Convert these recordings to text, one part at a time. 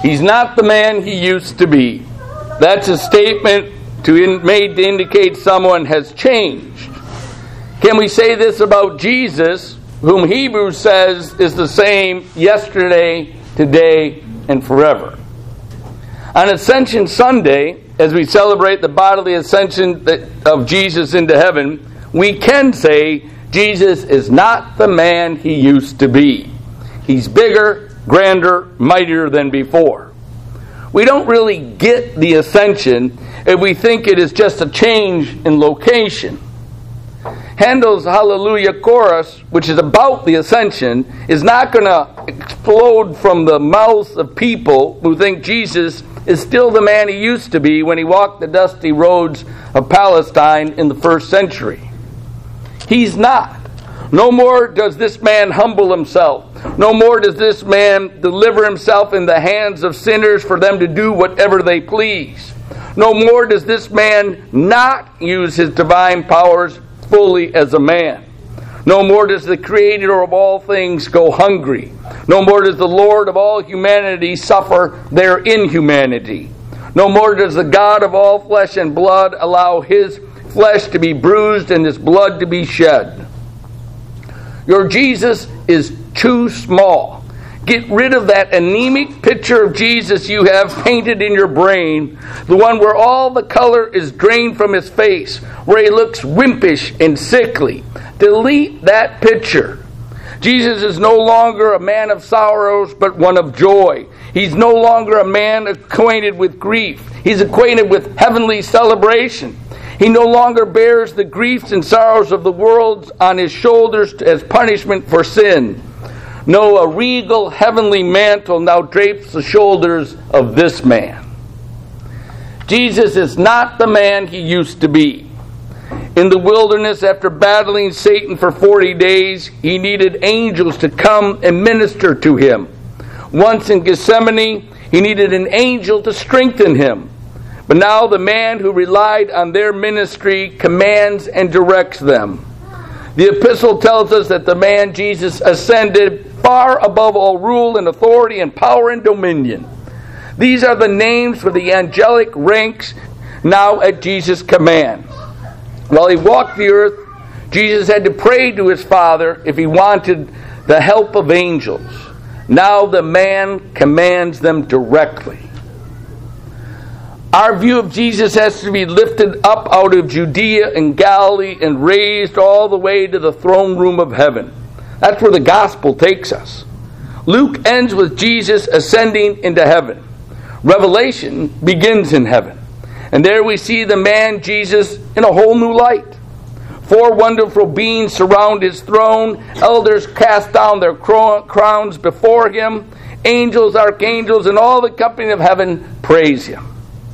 He's not the man he used to be. That's a statement made to indicate someone has changed. Can we say this about Jesus, whom Hebrews says is the same yesterday, today, and forever? On Ascension Sunday, as we celebrate the bodily ascension of Jesus into heaven, we can say Jesus is not the man he used to be. He's bigger, grander, mightier than before. We don't really get the ascension if we think it is just a change in location. Handel's Hallelujah Chorus, which is about the ascension, is not going to explode from the mouths of people who think Jesus is still the man he used to be when he walked the dusty roads of Palestine in the first century. He's not. No more does this man humble himself. No more does this man deliver himself in the hands of sinners for them to do whatever they please. No more does this man not use his divine powers fully as a man. No more does the Creator of all things go hungry. No more does the Lord of all humanity suffer their inhumanity. No more does the God of all flesh and blood allow his flesh to be bruised and his blood to be shed. Your Jesus is too small. Get rid of that anemic picture of Jesus you have painted in your brain, the one where all the color is drained from his face, where he looks wimpish and sickly. Delete that picture. Jesus is no longer a man of sorrows, but one of joy. He's no longer a man acquainted with grief. He's acquainted with heavenly celebration. He no longer bears the griefs and sorrows of the world on his shoulders as punishment for sin. No, a regal heavenly mantle now drapes the shoulders of this man. Jesus is not the man he used to be. In the wilderness, after battling Satan for 40 days, he needed angels to come and minister to him. Once in Gethsemane, he needed an angel to strengthen him. But now the man who relied on their ministry commands and directs them. The epistle tells us that the man Jesus ascended far above all rule and authority and power and dominion. These are the names for the angelic ranks now at Jesus' command. While he walked the earth, Jesus had to pray to his Father if he wanted the help of angels. Now the man commands them directly. Our view of Jesus has to be lifted up out of Judea and Galilee and raised all the way to the throne room of heaven. That's where the gospel takes us. Luke ends with Jesus ascending into heaven. Revelation begins in heaven. And there we see the man Jesus in a whole new light. 4 wonderful beings surround his throne. Elders cast down their crowns before him. Angels, archangels, and all the company of heaven praise him.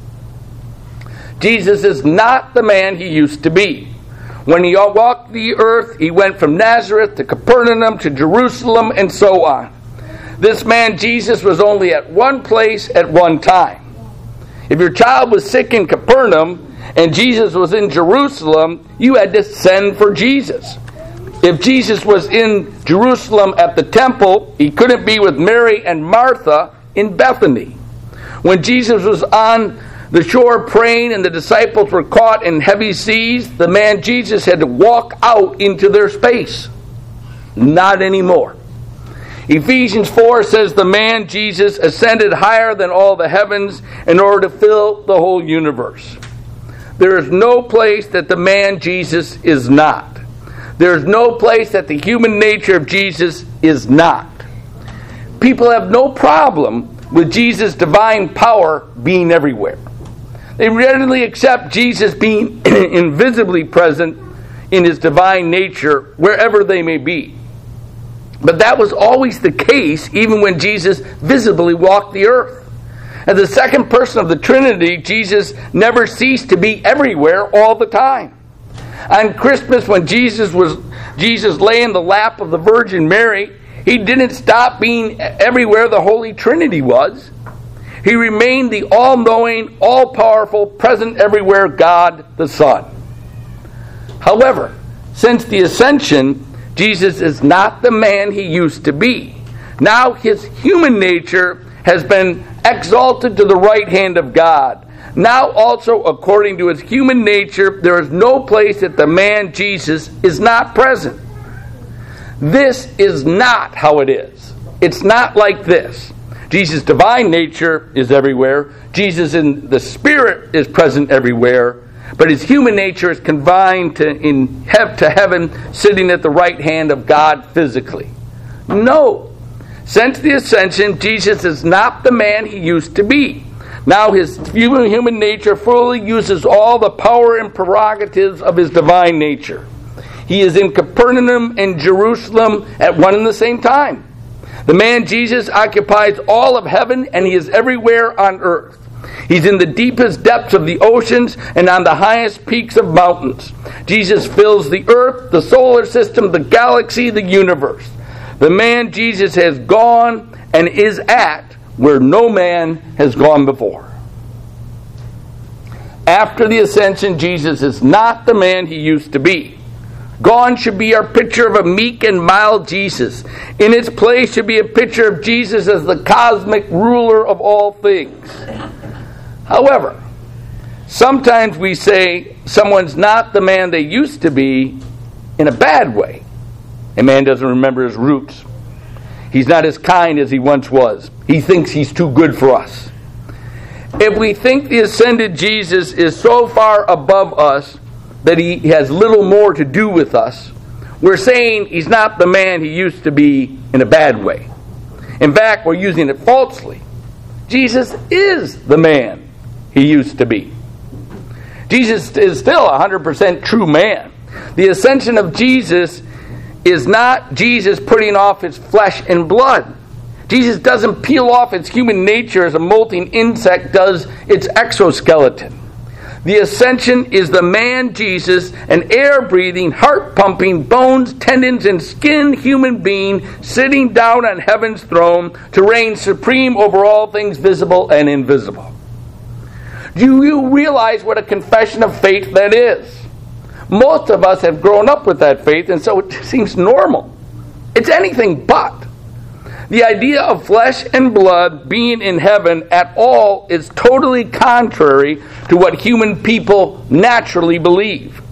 Jesus is not the man he used to be. When he walked the earth, he went from Nazareth to Capernaum to Jerusalem and so on. This man Jesus was only at one place at one time. If your child was sick in Capernaum and Jesus was in Jerusalem, you had to send for Jesus. If Jesus was in Jerusalem at the temple, he couldn't be with Mary and Martha in Bethany. When Jesus was on the shore praying and the disciples were caught in heavy seas, the man Jesus had to walk out into their space. Not anymore. Ephesians 4 says the man Jesus ascended higher than all the heavens in order to fill the whole universe. There is no place that the man Jesus is not. There is no place that the human nature of Jesus is not. People have no problem with Jesus' divine power being everywhere. They readily accept Jesus being invisibly present in his divine nature wherever they may be. But that was always the case even when Jesus visibly walked the earth. As the second person of the Trinity, Jesus never ceased to be everywhere all the time. On Christmas, when Jesus lay in the lap of the Virgin Mary, he didn't stop being everywhere the Holy Trinity was. He remained the all-knowing, all-powerful, present everywhere God the Son. However, since the ascension, Jesus is not the man he used to be. Now his human nature has been exalted to the right hand of God. Now also, according to his human nature, there is no place that the man Jesus is not present. This is not how it is. It's not like this. Jesus' divine nature is everywhere. Jesus in the Spirit is present everywhere. But his human nature is confined to heaven, sitting at the right hand of God physically. No. Since the ascension, Jesus is not the man he used to be. Now his human nature fully uses all the power and prerogatives of his divine nature. He is in Capernaum and Jerusalem at one and the same time. The man Jesus occupies all of heaven, and he is everywhere on earth. He's in the deepest depths of the oceans and on the highest peaks of mountains. Jesus fills the earth, the solar system, the galaxy, the universe. The man Jesus has gone and is at where no man has gone before. After the ascension, Jesus is not the man he used to be. Gone should be our picture of a meek and mild Jesus. In its place should be a picture of Jesus as the cosmic ruler of all things. However, sometimes we say someone's not the man they used to be in a bad way. A man doesn't remember his roots. He's not as kind as he once was. He thinks he's too good for us. If we think the ascended Jesus is so far above us that he has little more to do with us, we're saying he's not the man he used to be in a bad way. In fact, we're using it falsely. Jesus is the man he used to be. Jesus is still a 100% true man. The ascension of Jesus is not Jesus putting off his flesh and blood. Jesus doesn't peel off its human nature as a molting insect does its exoskeleton. The ascension is the man Jesus, an air-breathing, heart-pumping, bones, tendons, and skin human being sitting down on heaven's throne to reign supreme over all things visible and invisible. Do you realize what a confession of faith that is? Most of us have grown up with that faith, and so it seems normal. It's anything but. The idea of flesh and blood being in heaven at all is totally contrary to what human people naturally believe.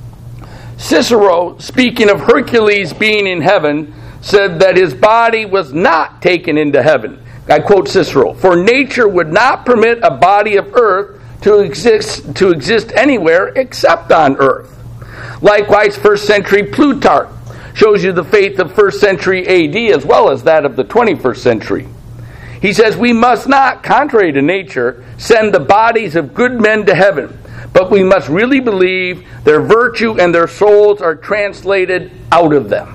Cicero, speaking of Hercules being in heaven, said that his body was not taken into heaven. I quote Cicero, "For nature would not permit a body of earth to exist anywhere except on earth." Likewise, 1st century Plutarch shows you the faith of 1st century AD as well as that of the 21st century. He says, "We must not, contrary to nature, send the bodies of good men to heaven, but we must really believe their virtue and their souls are translated out of them."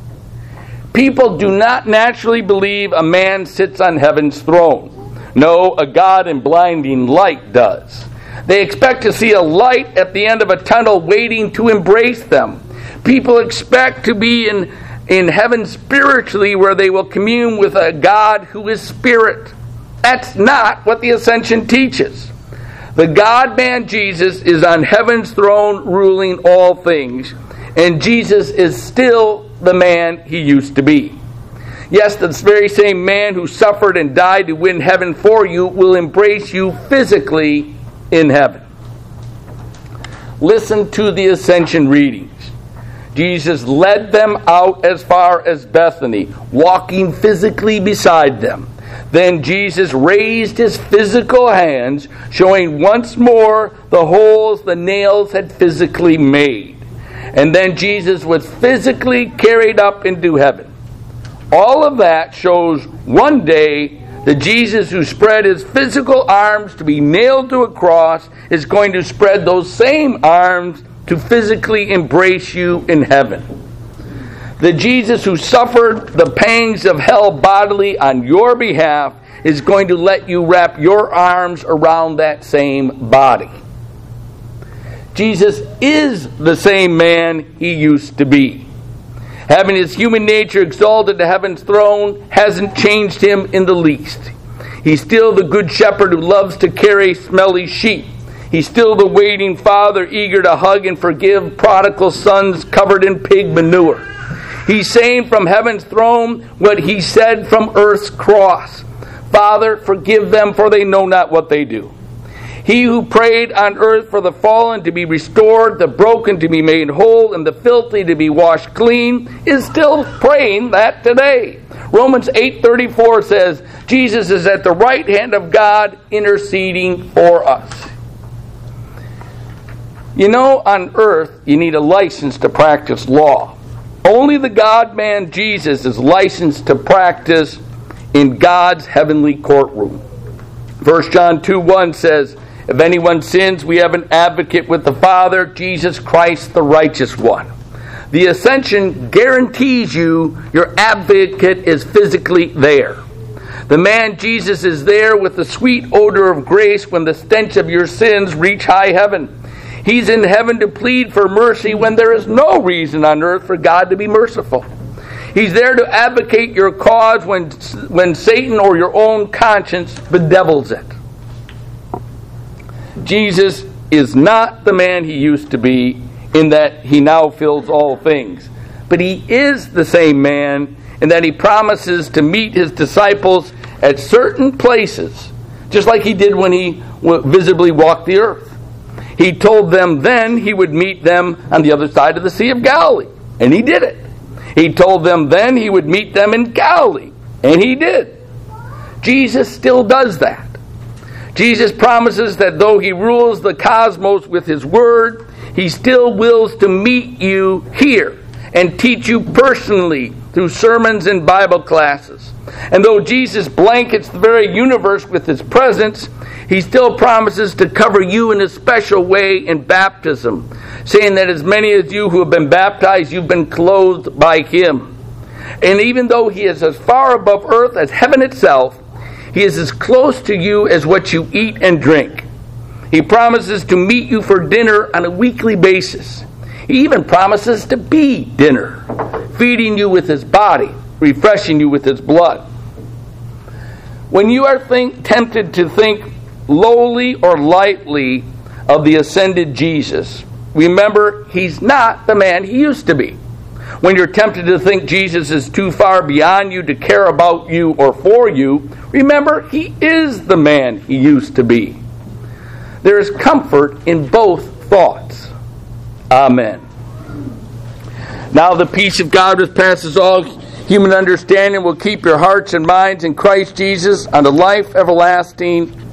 People do not naturally believe a man sits on heaven's throne. No, a God in blinding light does. They expect to see a light at the end of a tunnel waiting to embrace them. People expect to be in heaven spiritually, where they will commune with a God who is spirit. That's not what the ascension teaches. The God-man Jesus is on heaven's throne ruling all things, and Jesus is still the man he used to be. Yes, the very same man who suffered and died to win heaven for you will embrace you physically in heaven. Listen to the ascension readings. Jesus led them out as far as Bethany, walking physically beside them. Then Jesus raised his physical hands, showing once more the holes the nails had physically made. And then Jesus was physically carried up into heaven. All of that shows one day that Jesus, who spread his physical arms to be nailed to a cross, is going to spread those same arms to physically embrace you in heaven. The Jesus who suffered the pangs of hell bodily on your behalf is going to let you wrap your arms around that same body. Jesus is the same man he used to be. Having his human nature exalted to heaven's throne hasn't changed him in the least. He's still the good shepherd who loves to carry smelly sheep. He's still the waiting father eager to hug and forgive prodigal sons covered in pig manure. He's saying from heaven's throne what he said from earth's cross. Father, forgive them, for they know not what they do. He who prayed on earth for the fallen to be restored, the broken to be made whole, and the filthy to be washed clean, is still praying that today. Romans 8:34 says, Jesus is at the right hand of God interceding for us. You know, on earth, you need a license to practice law. Only the God-man Jesus is licensed to practice in God's heavenly courtroom. 1 John 2:1 says, if anyone sins, we have an advocate with the Father, Jesus Christ, the righteous one. The ascension guarantees you your advocate is physically there. The man Jesus is there with the sweet odor of grace when the stench of your sins reach high heaven. He's in heaven to plead for mercy when there is no reason on earth for God to be merciful. He's there to advocate your cause when Satan or your own conscience bedevils it. Jesus is not the man he used to be in that he now fills all things. But he is the same man in that he promises to meet his disciples at certain places, just like he did when he visibly walked the earth. He told them then he would meet them on the other side of the Sea of Galilee, and he did it. He told them then he would meet them in Galilee, and he did. Jesus still does that. Jesus promises that though he rules the cosmos with his word, he still wills to meet you here and teach you personally through sermons and Bible classes. And though Jesus blankets the very universe with his presence, he still promises to cover you in a special way in baptism, saying that as many as you who have been baptized, you've been clothed by him. And even though he is as far above earth as heaven itself, he is as close to you as what you eat and drink. He promises to meet you for dinner on a weekly basis. He even promises to be dinner, feeding you with his body, refreshing you with his blood. When you are tempted to think lowly or lightly of the ascended Jesus, remember he's not the man he used to be. When you're tempted to think Jesus is too far beyond you to care about you or for you, remember he is the man he used to be. There is comfort in both thoughts. Amen. Now the peace of God which passes all human understanding will keep your hearts and minds in Christ Jesus unto life everlasting.